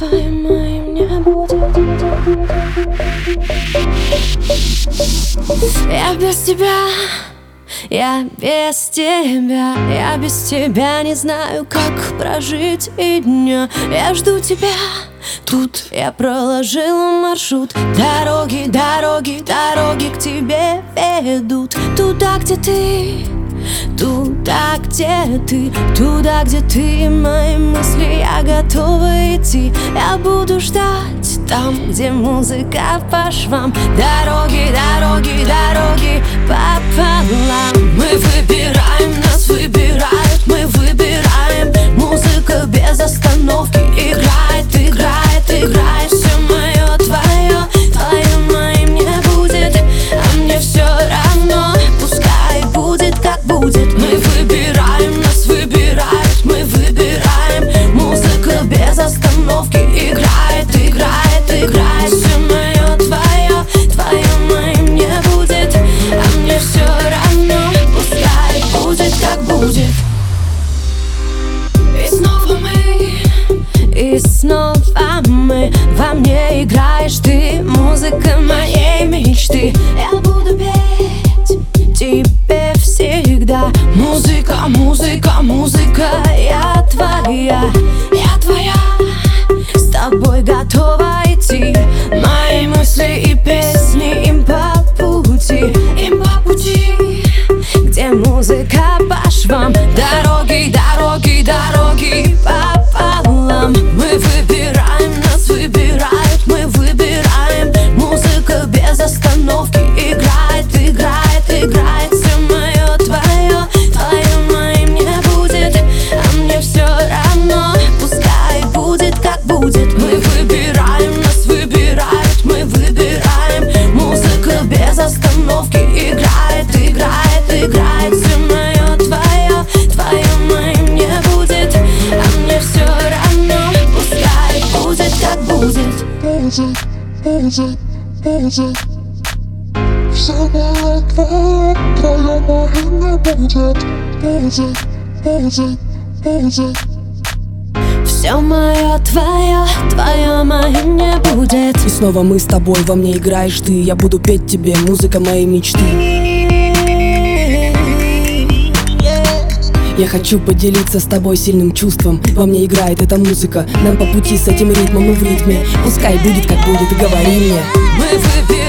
твоим моим не будет. Я без тебя, я без тебя, я без тебя не знаю, как прожить и дня. Я жду тебя, тут я проложила маршрут. Дороги, дороги, дороги к тебе ведут. Туда, где ты, туда, где ты, туда, где ты, мои мысли, я готова идти. Я буду ждать там, где музыка по швам. Дороги, дороги, дороги пополам. Мы выбираем, нас выбирают, мы выбираем. Музыка без остановки играет, играет, играет. Все мое, твое, твое моим не будет. А мне все равно, пускай будет как будет. Мы выбираем, нас выбирают, мы выбираем. Музыка без остановки играет, играет, играет. Все мое, твое, твое моим не будет. А мне все равно, пускай будет как будет. И снова мы, и снова мы. Во мне играешь ты, музыка моей мечты. Я буду петь тебе всегда. Музыка, музыка, музыка, я твоя, я твоя. С тобой готова идти. Мои мысли и песни им по пути, им по пути. Где музыка по швам. Дороги, дороги, дороги пополам. Мы выбираем, нас выбирают, мы выбираем. Музыка без остановки играет, играет, играет. Все мое, твое, твое моим не будет. А мне все равно, пускай будет как будет. Мы выбираем, нас выбирают, мы выбираем. Музыка без остановки играет, играет, играет. Все мое, твое, твое моим не будет. А мне все равно, пускай будет как будет. Будет, будет. Все мое, твое, твое моим не будет. Будет, будет, будет. Все мое, твое, твое моим не будет. И снова мы с тобой, во мне играешь ты. Я буду петь тебе, музыка моей мечты. Я хочу поделиться с тобой сильным чувством. Во мне играет эта музыка. Нам по пути с этим ритмом и в ритме. Пускай будет как будет, говори мне. Мы выбираем.